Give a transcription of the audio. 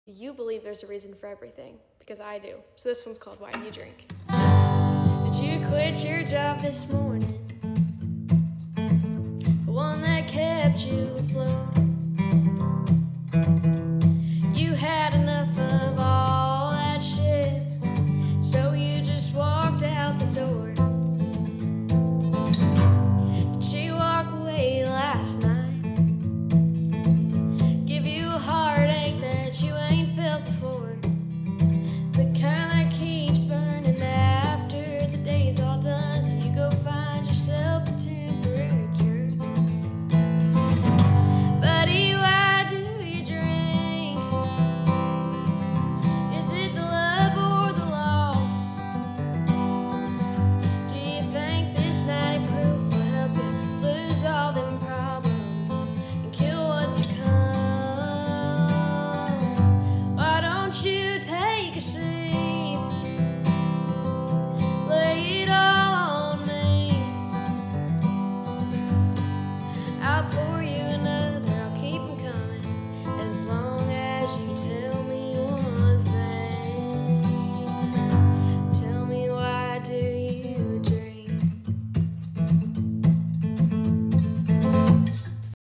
You believe there's a reason for everything, because I do. So this one's called Why Do You Drink? Did you quit your job this morning? The one that kept you afloat?